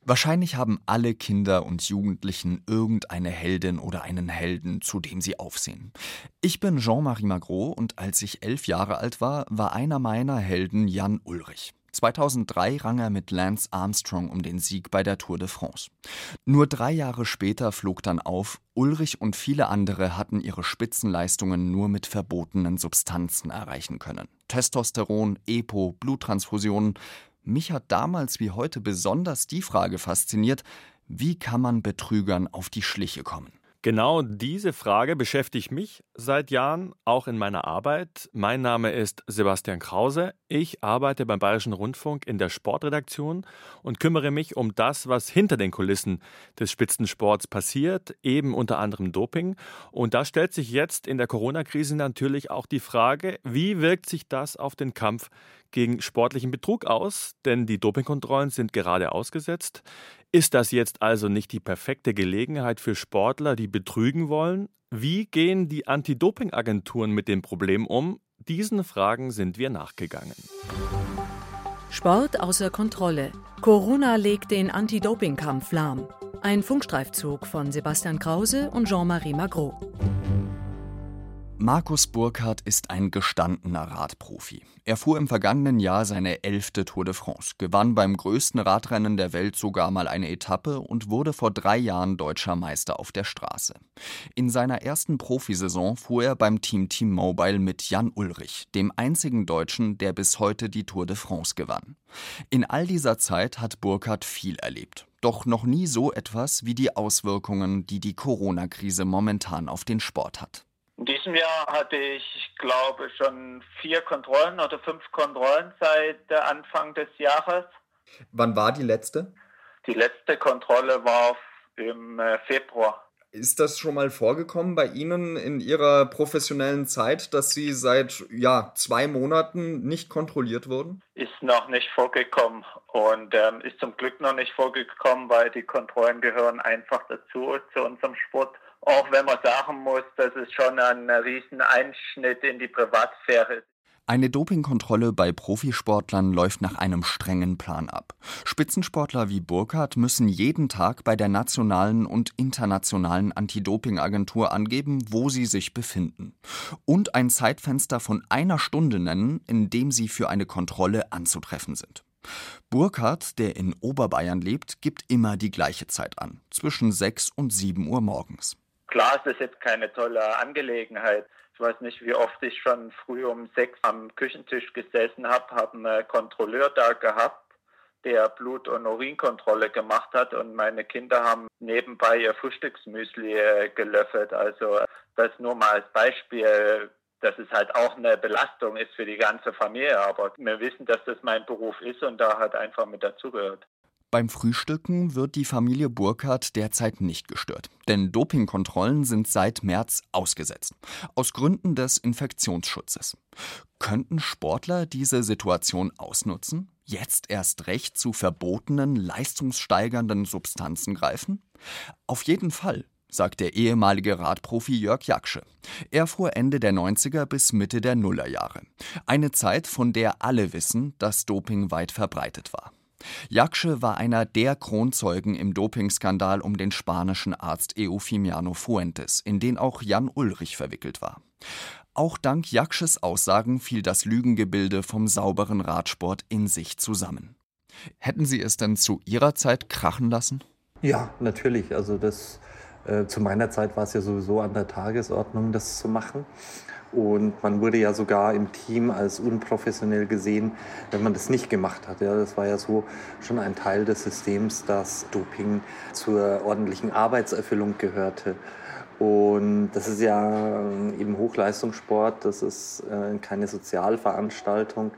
Wahrscheinlich haben alle Kinder und Jugendlichen irgendeine Heldin oder einen Helden, zu dem sie aufsehen. Ich bin Jean-Marie Magro und als ich 11 Jahre alt war, war einer meiner Helden Jan Ullrich. 2003 rang er mit Lance Armstrong um den Sieg bei der Tour de France. Nur 3 Jahre später flog dann auf, Ullrich und viele andere hatten ihre Spitzenleistungen nur mit verbotenen Substanzen erreichen können. Testosteron, EPO, Bluttransfusionen. Mich hat damals wie heute besonders die Frage fasziniert, wie kann man Betrügern auf die Schliche kommen? Genau diese Frage beschäftigt mich seit Jahren, auch in meiner Arbeit. Mein Name ist Sebastian Krause. Ich arbeite beim Bayerischen Rundfunk in der Sportredaktion und kümmere mich um das, was hinter den Kulissen des Spitzensports passiert, eben unter anderem Doping. Und da stellt sich jetzt in der Corona-Krise natürlich auch die Frage, wie wirkt sich das auf den Kampf gegen sportlichen Betrug aus? Denn die Dopingkontrollen sind gerade ausgesetzt. Ist das jetzt also nicht die perfekte Gelegenheit für Sportler, die betrügen wollen? Wie gehen die Anti-Doping-Agenturen mit dem Problem um? Diesen Fragen sind wir nachgegangen. Sport außer Kontrolle. Corona legt den Anti-Doping-Kampf lahm. Ein Funkstreifzug von Sebastian Krause und Jean-Marie Magro. Markus Burkhardt ist ein gestandener Radprofi. Er fuhr im vergangenen Jahr seine 11. Tour de France, gewann beim größten Radrennen der Welt sogar mal eine Etappe und wurde vor 3 Jahren deutscher Meister auf der Straße. In seiner ersten Profisaison fuhr er beim Team T-Mobile mit Jan Ullrich, dem einzigen Deutschen, der bis heute die Tour de France gewann. In all dieser Zeit hat Burkhardt viel erlebt. Doch noch nie so etwas wie die Auswirkungen, die die Corona-Krise momentan auf den Sport hat. In diesem Jahr hatte ich glaube, schon 4 Kontrollen oder 5 Kontrollen seit Anfang des Jahres. Wann war die letzte? Die letzte Kontrolle war im Februar. Ist das schon mal vorgekommen bei Ihnen in Ihrer professionellen Zeit, dass Sie seit 2 Monaten nicht kontrolliert wurden? Ist noch nicht vorgekommen und ist zum Glück noch nicht vorgekommen, weil die Kontrollen gehören einfach dazu zu unserem Sport. Auch wenn man sagen muss, dass es schon ein riesen Einschnitt in die Privatsphäre ist. Eine Dopingkontrolle bei Profisportlern läuft nach einem strengen Plan ab. Spitzensportler wie Burkhardt müssen jeden Tag bei der nationalen und internationalen Anti-Doping-Agentur angeben, wo sie sich befinden. Und ein Zeitfenster von 1 Stunde nennen, in dem sie für eine Kontrolle anzutreffen sind. Burkhardt, der in Oberbayern lebt, gibt immer die gleiche Zeit an, zwischen 6 und 7 Uhr morgens. Klar ist das jetzt keine tolle Angelegenheit. Ich weiß nicht, wie oft ich schon früh um 6 am Küchentisch gesessen habe einen Kontrolleur da gehabt, der Blut- und Urinkontrolle gemacht hat und meine Kinder haben nebenbei ihr Frühstücksmüsli gelöffelt. Also das nur mal als Beispiel, dass es halt auch eine Belastung ist für die ganze Familie. Aber wir wissen, dass das mein Beruf ist und da halt einfach mit dazugehört. Beim Frühstücken wird die Familie Burkhardt derzeit nicht gestört, denn Dopingkontrollen sind seit März ausgesetzt, aus Gründen des Infektionsschutzes. Könnten Sportler diese Situation ausnutzen, jetzt erst recht zu verbotenen, leistungssteigernden Substanzen greifen? Auf jeden Fall, sagt der ehemalige Radprofi Jörg Jaksche. Er fuhr Ende der 90er bis Mitte der Nullerjahre. Eine Zeit, von der alle wissen, dass Doping weit verbreitet war. Jaksche war einer der Kronzeugen im Dopingskandal um den spanischen Arzt Eufemiano Fuentes, in den auch Jan Ullrich verwickelt war. Auch dank Jaksches Aussagen fiel das Lügengebilde vom sauberen Radsport in sich zusammen. Hätten Sie es denn zu Ihrer Zeit krachen lassen? Ja, natürlich. Also zu meiner Zeit war es ja sowieso an der Tagesordnung, das zu machen. Und man wurde ja sogar im Team als unprofessionell gesehen, wenn man das nicht gemacht hat. Ja, das war ja so schon ein Teil des Systems, dass Doping zur ordentlichen Arbeitserfüllung gehörte. Und das ist ja eben Hochleistungssport, das ist keine Sozialveranstaltung.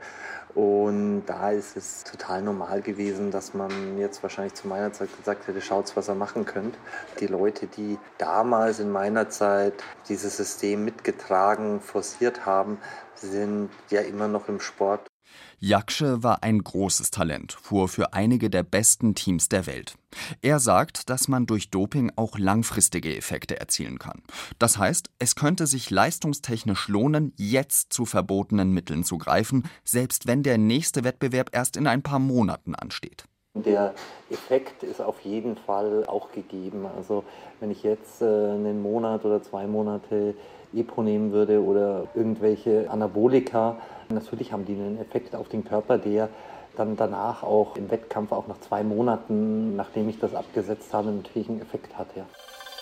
Und da ist es total normal gewesen, dass man jetzt wahrscheinlich zu meiner Zeit gesagt hätte, schaut's, was ihr machen könnt. Die Leute, die damals in meiner Zeit dieses System mitgetragen, forciert haben, sind ja immer noch im Sport. Jaksche war ein großes Talent, fuhr für einige der besten Teams der Welt. Er sagt, dass man durch Doping auch langfristige Effekte erzielen kann. Das heißt, es könnte sich leistungstechnisch lohnen, jetzt zu verbotenen Mitteln zu greifen, selbst wenn der nächste Wettbewerb erst in ein paar Monaten ansteht. Der Effekt ist auf jeden Fall auch gegeben. Also wenn ich jetzt einen Monat oder 2 Monate EPO nehmen würde oder irgendwelche Anabolika, natürlich haben die einen Effekt auf den Körper, der dann danach auch im Wettkampf, auch nach 2 Monaten, nachdem ich das abgesetzt habe, natürlich einen Effekt hat. Ja.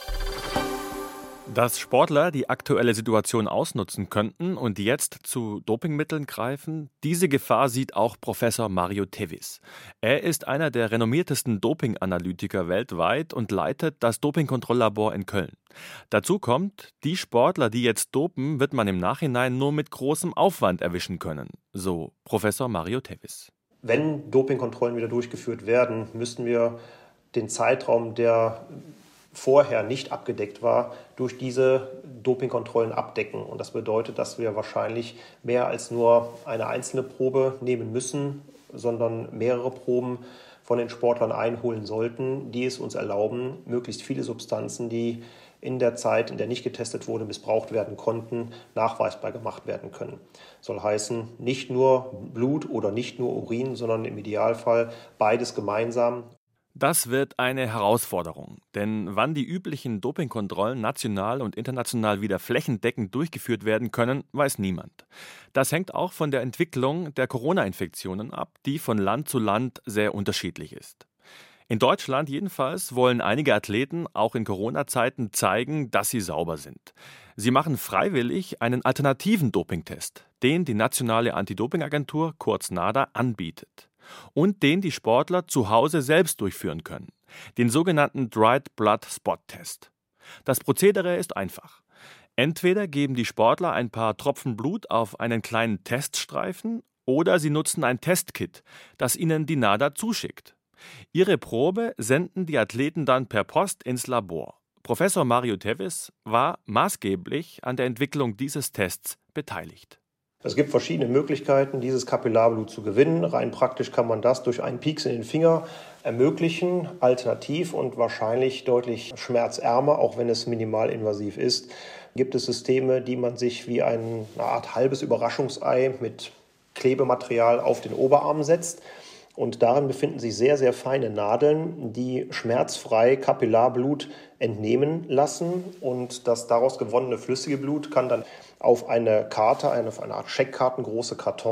Dass Sportler die aktuelle Situation ausnutzen könnten und jetzt zu Dopingmitteln greifen, diese Gefahr sieht auch Professor Mario Tevis. Er ist einer der renommiertesten Dopinganalytiker weltweit und leitet das Dopingkontrolllabor in Köln. Dazu kommt, die Sportler, die jetzt dopen, wird man im Nachhinein nur mit großem Aufwand erwischen können, so Professor Mario Tevis. Wenn Dopingkontrollen wieder durchgeführt werden, müssten wir den Zeitraum, der vorher nicht abgedeckt war, durch diese Dopingkontrollen abdecken. Und das bedeutet, dass wir wahrscheinlich mehr als nur eine einzelne Probe nehmen müssen, sondern mehrere Proben von den Sportlern einholen sollten, die es uns erlauben, möglichst viele Substanzen, die in der Zeit, in der nicht getestet wurde, missbraucht werden konnten, nachweisbar gemacht werden können. Soll heißen, nicht nur Blut oder nicht nur Urin, sondern im Idealfall beides gemeinsam. Das wird eine Herausforderung, denn wann die üblichen Dopingkontrollen national und international wieder flächendeckend durchgeführt werden können, weiß niemand. Das hängt auch von der Entwicklung der Corona-Infektionen ab, die von Land zu Land sehr unterschiedlich ist. In Deutschland jedenfalls wollen einige Athleten auch in Corona-Zeiten zeigen, dass sie sauber sind. Sie machen freiwillig einen alternativen Dopingtest, den die Nationale Anti-Doping-Agentur, kurz NADA, anbietet. Und den die Sportler zu Hause selbst durchführen können, den sogenannten Dried Blood Spot Test. Das Prozedere ist einfach. Entweder geben die Sportler ein paar Tropfen Blut auf einen kleinen Teststreifen oder sie nutzen ein Testkit, das ihnen die NADA zuschickt. Ihre Probe senden die Athleten dann per Post ins Labor. Professor Mario Tevis war maßgeblich an der Entwicklung dieses Tests beteiligt. Es gibt verschiedene Möglichkeiten, dieses Kapillarblut zu gewinnen. Rein praktisch kann man das durch einen Pieks in den Finger ermöglichen, alternativ und wahrscheinlich deutlich schmerzärmer, auch wenn es minimalinvasiv ist. Gibt es Systeme, die man sich wie eine Art halbes Überraschungsei mit Klebematerial auf den Oberarm setzt. Und darin befinden sich sehr, sehr feine Nadeln, die schmerzfrei Kapillarblut entnehmen lassen. Und das daraus gewonnene flüssige Blut kann dann auf eine Karte, auf eine Art Scheckkartengroße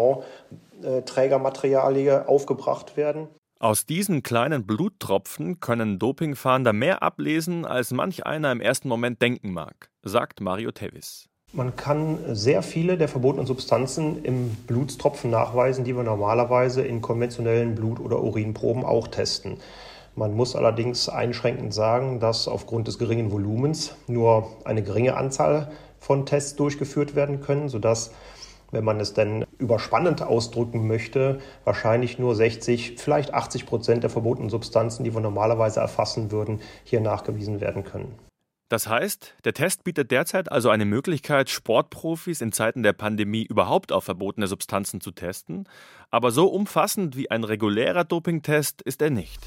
Kartonträgermaterialie aufgebracht werden. Aus diesen kleinen Bluttropfen können Dopingfahnder mehr ablesen, als manch einer im ersten Moment denken mag, sagt Mario Tevis. Man kann sehr viele der verbotenen Substanzen im Blutstropfen nachweisen, die wir normalerweise in konventionellen Blut- oder Urinproben auch testen. Man muss allerdings einschränkend sagen, dass aufgrund des geringen Volumens nur eine geringe Anzahl von Tests durchgeführt werden können, sodass, wenn man es denn überspannend ausdrücken möchte, wahrscheinlich nur 60, vielleicht 80% der verbotenen Substanzen, die wir normalerweise erfassen würden, hier nachgewiesen werden können. Das heißt, der Test bietet derzeit also eine Möglichkeit, Sportprofis in Zeiten der Pandemie überhaupt auf verbotene Substanzen zu testen, aber so umfassend wie ein regulärer Dopingtest ist er nicht.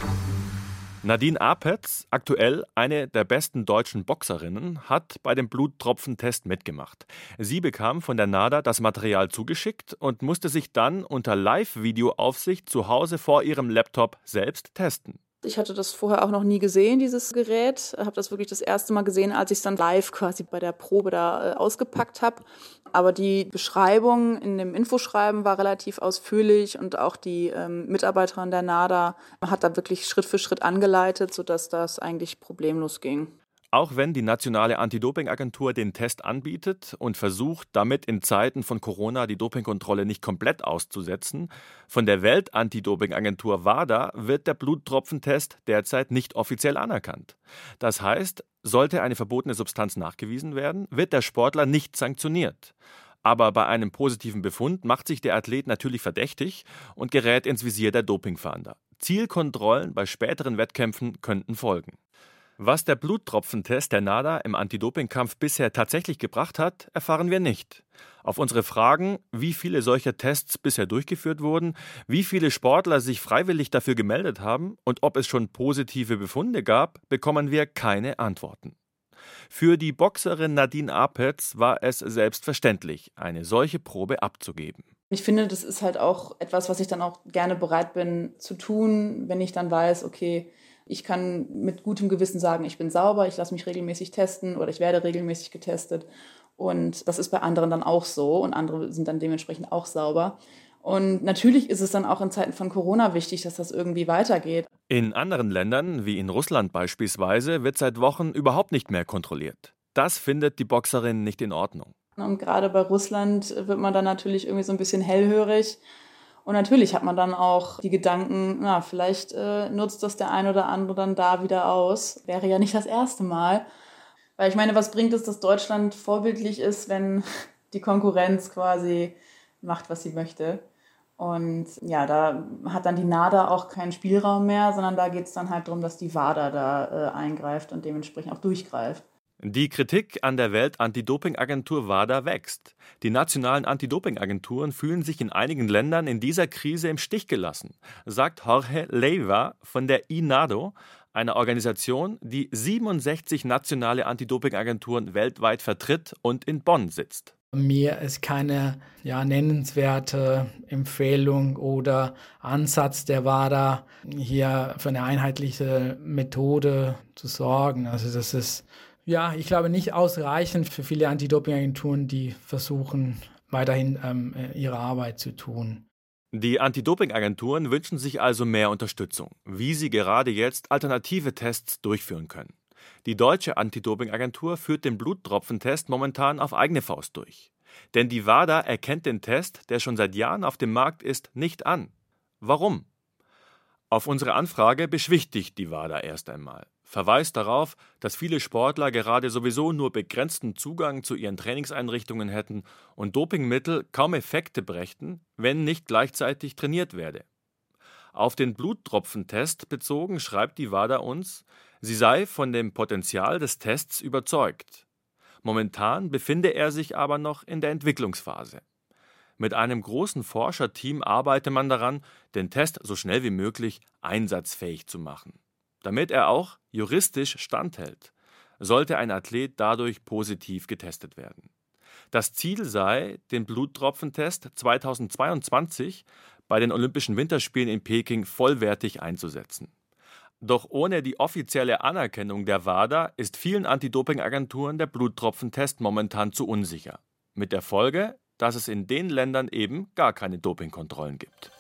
Nadine Apetz, aktuell eine der besten deutschen Boxerinnen, hat bei dem Bluttropfentest mitgemacht. Sie bekam von der NADA das Material zugeschickt und musste sich dann unter Live-Videoaufsicht zu Hause vor ihrem Laptop selbst testen. Ich hatte das vorher auch noch nie gesehen, dieses Gerät. Habe das wirklich das erste Mal gesehen, als ich es dann live quasi bei der Probe da ausgepackt habe. Aber die Beschreibung in dem Infoschreiben war relativ ausführlich und auch die Mitarbeiterin der NADA hat da wirklich Schritt für Schritt angeleitet, sodass das eigentlich problemlos ging. Auch wenn die Nationale Anti-Doping-Agentur den Test anbietet und versucht, damit in Zeiten von Corona die Dopingkontrolle nicht komplett auszusetzen, von der Welt-Anti-Doping-Agentur WADA wird der Bluttropfentest derzeit nicht offiziell anerkannt. Das heißt, sollte eine verbotene Substanz nachgewiesen werden, wird der Sportler nicht sanktioniert. Aber bei einem positiven Befund macht sich der Athlet natürlich verdächtig und gerät ins Visier der Dopingfahnder. Zielkontrollen bei späteren Wettkämpfen könnten folgen. Was der Bluttropfentest der NADA im Anti-Doping-Kampf bisher tatsächlich gebracht hat, erfahren wir nicht. Auf unsere Fragen, wie viele solcher Tests bisher durchgeführt wurden, wie viele Sportler sich freiwillig dafür gemeldet haben und ob es schon positive Befunde gab, bekommen wir keine Antworten. Für die Boxerin Nadine Apetz war es selbstverständlich, eine solche Probe abzugeben. Ich finde, das ist halt auch etwas, was ich dann auch gerne bereit bin zu tun, wenn ich dann weiß, okay, ich kann mit gutem Gewissen sagen, ich bin sauber, ich lasse mich regelmäßig testen oder ich werde regelmäßig getestet. Und das ist bei anderen dann auch so und andere sind dann dementsprechend auch sauber. Und natürlich ist es dann auch in Zeiten von Corona wichtig, dass das irgendwie weitergeht. In anderen Ländern, wie in Russland beispielsweise, wird seit Wochen überhaupt nicht mehr kontrolliert. Das findet die Boxerin nicht in Ordnung. Und gerade bei Russland wird man dann natürlich irgendwie so ein bisschen hellhörig. Und natürlich hat man dann auch die Gedanken, na, vielleicht nutzt das der ein oder andere dann da wieder aus. Wäre ja nicht das erste Mal. Weil ich meine, was bringt es, dass Deutschland vorbildlich ist, wenn die Konkurrenz quasi macht, was sie möchte? Und ja, da hat dann die NADA auch keinen Spielraum mehr, sondern da geht es dann halt darum, dass die WADA da eingreift und dementsprechend auch durchgreift. Die Kritik an der Welt-Anti-Doping-Agentur WADA wächst. Die nationalen Anti-Doping-Agenturen fühlen sich in einigen Ländern in dieser Krise im Stich gelassen, sagt Jorge Leiva von der INADO, einer Organisation, die 67 nationale Anti-Doping-Agenturen weltweit vertritt und in Bonn sitzt. Mir ist keine nennenswerte Empfehlung oder Ansatz der WADA, hier für eine einheitliche Methode zu sorgen. Also das ist, ich glaube, nicht ausreichend für viele Anti-Doping-Agenturen, die versuchen, weiterhin ihre Arbeit zu tun. Die Anti-Doping-Agenturen wünschen sich also mehr Unterstützung, wie sie gerade jetzt alternative Tests durchführen können. Die deutsche Anti-Doping-Agentur führt den Bluttropfentest momentan auf eigene Faust durch. Denn die WADA erkennt den Test, der schon seit Jahren auf dem Markt ist, nicht an. Warum? Auf unsere Anfrage beschwichtigt die WADA erst einmal, verweist darauf, dass viele Sportler gerade sowieso nur begrenzten Zugang zu ihren Trainingseinrichtungen hätten und Dopingmittel kaum Effekte brächten, wenn nicht gleichzeitig trainiert werde. Auf den Bluttropfentest bezogen schreibt die WADA uns, sie sei von dem Potenzial des Tests überzeugt. Momentan befinde er sich aber noch in der Entwicklungsphase. Mit einem großen Forscherteam arbeite man daran, den Test so schnell wie möglich einsatzfähig zu machen, damit er auch juristisch standhält, sollte ein Athlet dadurch positiv getestet werden. Das Ziel sei, den Bluttropfentest 2022 bei den Olympischen Winterspielen in Peking vollwertig einzusetzen. Doch ohne die offizielle Anerkennung der WADA ist vielen Anti-Doping-Agenturen der Bluttropfentest momentan zu unsicher. Mit der Folge, dass es in den Ländern eben gar keine Dopingkontrollen gibt.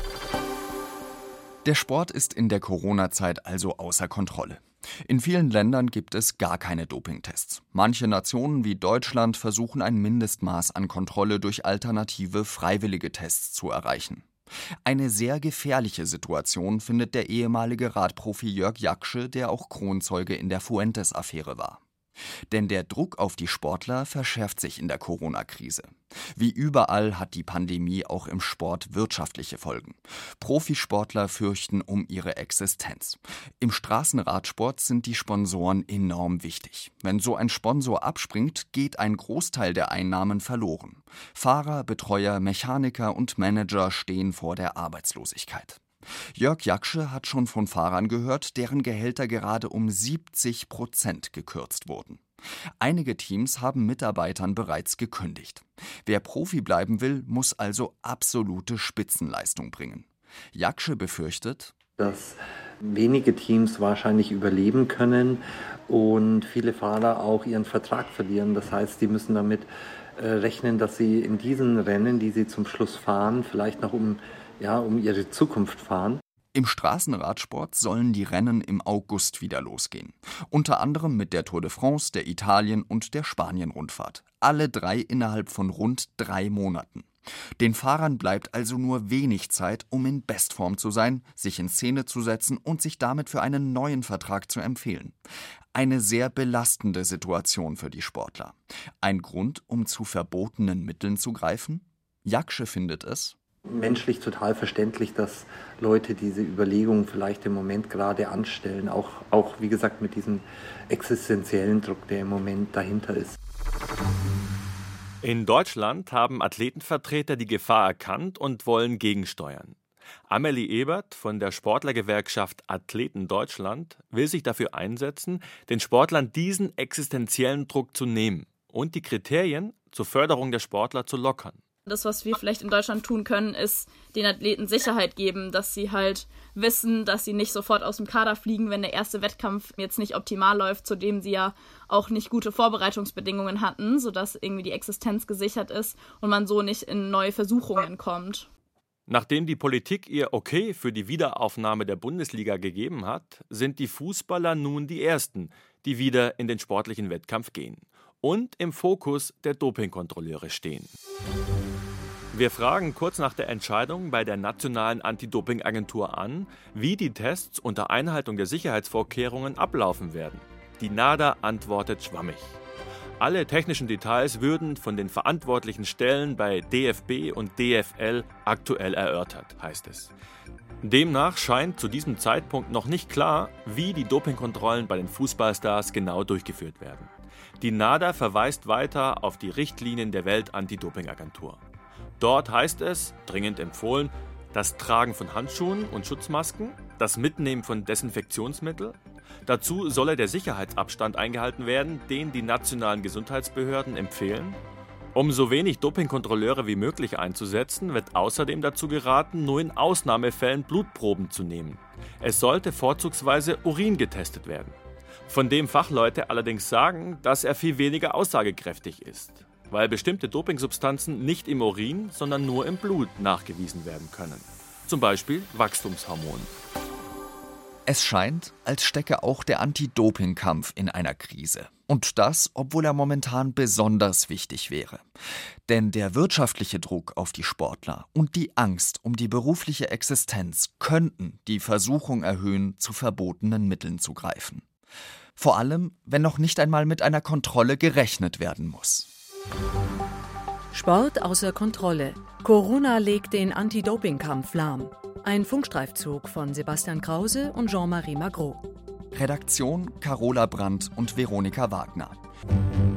Der Sport ist in der Corona-Zeit also außer Kontrolle. In vielen Ländern gibt es gar keine Dopingtests. Manche Nationen wie Deutschland versuchen ein Mindestmaß an Kontrolle durch alternative, freiwillige Tests zu erreichen. Eine sehr gefährliche Situation findet der ehemalige Radprofi Jörg Jaksche, der auch Kronzeuge in der Fuentes-Affäre war. Denn der Druck auf die Sportler verschärft sich in der Corona-Krise. Wie überall hat die Pandemie auch im Sport wirtschaftliche Folgen. Profisportler fürchten um ihre Existenz. Im Straßenradsport sind die Sponsoren enorm wichtig. Wenn so ein Sponsor abspringt, geht ein Großteil der Einnahmen verloren. Fahrer, Betreuer, Mechaniker und Manager stehen vor der Arbeitslosigkeit. Jörg Jaksche hat schon von Fahrern gehört, deren Gehälter gerade um 70% gekürzt wurden. Einige Teams haben Mitarbeitern bereits gekündigt. Wer Profi bleiben will, muss also absolute Spitzenleistung bringen. Jaksche befürchtet, dass wenige Teams wahrscheinlich überleben können und viele Fahrer auch ihren Vertrag verlieren. Das heißt, sie müssen damit rechnen, dass sie in diesen Rennen, die sie zum Schluss fahren, vielleicht noch um ihre Zukunft fahren. Im Straßenradsport sollen die Rennen im August wieder losgehen. Unter anderem mit der Tour de France, der Italien- und der Spanien-Rundfahrt. Alle 3 innerhalb von rund 3 Monaten. Den Fahrern bleibt also nur wenig Zeit, um in Bestform zu sein, sich in Szene zu setzen und sich damit für einen neuen Vertrag zu empfehlen. Eine sehr belastende Situation für die Sportler. Ein Grund, um zu verbotenen Mitteln zu greifen? Jaksche findet es menschlich total verständlich, dass Leute diese Überlegungen vielleicht im Moment gerade anstellen, auch wie gesagt mit diesem existenziellen Druck, der im Moment dahinter ist. In Deutschland haben Athletenvertreter die Gefahr erkannt und wollen gegensteuern. Amelie Ebert von der Sportlergewerkschaft Athleten Deutschland will sich dafür einsetzen, den Sportlern diesen existenziellen Druck zu nehmen und die Kriterien zur Förderung der Sportler zu lockern. Das, was wir vielleicht in Deutschland tun können, ist den Athleten Sicherheit geben, dass sie halt wissen, dass sie nicht sofort aus dem Kader fliegen, wenn der erste Wettkampf jetzt nicht optimal läuft, zu dem sie ja auch nicht gute Vorbereitungsbedingungen hatten, sodass irgendwie die Existenz gesichert ist und man so nicht in neue Versuchungen kommt. Nachdem die Politik ihr Okay für die Wiederaufnahme der Bundesliga gegeben hat, sind die Fußballer nun die Ersten, die wieder in den sportlichen Wettkampf gehen und im Fokus der Dopingkontrolleure stehen. Wir fragen kurz nach der Entscheidung bei der Nationalen Anti-Doping-Agentur an, wie die Tests unter Einhaltung der Sicherheitsvorkehrungen ablaufen werden. Die NADA antwortet schwammig. Alle technischen Details würden von den verantwortlichen Stellen bei DFB und DFL aktuell erörtert, heißt es. Demnach scheint zu diesem Zeitpunkt noch nicht klar, wie die Dopingkontrollen bei den Fußballstars genau durchgeführt werden. Die NADA verweist weiter auf die Richtlinien der Welt-Anti-Doping-Agentur. Dort heißt es, dringend empfohlen, das Tragen von Handschuhen und Schutzmasken, das Mitnehmen von Desinfektionsmitteln. Dazu solle der Sicherheitsabstand eingehalten werden, den die nationalen Gesundheitsbehörden empfehlen. Um so wenig Dopingkontrolleure wie möglich einzusetzen, wird außerdem dazu geraten, nur in Ausnahmefällen Blutproben zu nehmen. Es sollte vorzugsweise Urin getestet werden. Von dem Fachleute allerdings sagen, dass er viel weniger aussagekräftig ist, weil bestimmte Dopingsubstanzen nicht im Urin, sondern nur im Blut nachgewiesen werden können. Zum Beispiel Wachstumshormone. Es scheint, als stecke auch der Anti-Doping-Kampf in einer Krise. Und das, obwohl er momentan besonders wichtig wäre. Denn der wirtschaftliche Druck auf die Sportler und die Angst um die berufliche Existenz könnten die Versuchung erhöhen, zu verbotenen Mitteln zu greifen. Vor allem, wenn noch nicht einmal mit einer Kontrolle gerechnet werden muss. Sport außer Kontrolle. Corona legt den Anti-Doping-Kampf lahm. Ein Funkstreifzug von Sebastian Krause und Jean-Marie Magro. Redaktion Carola Brandt und Veronika Wagner.